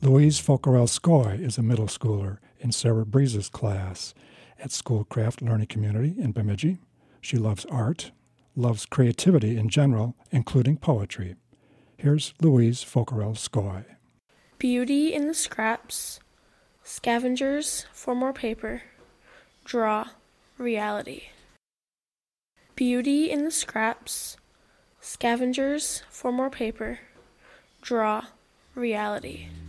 Louise Focarel-Skoy is a middle schooler in Sarah Breeze's class at Schoolcraft Learning Community in Bemidji. She loves art, loves creativity in general, including poetry. Here's Louise Focarel-Skoy. Beauty in the scraps, scavengers for more paper, draw reality. Beauty in the scraps, scavengers for more paper, draw reality.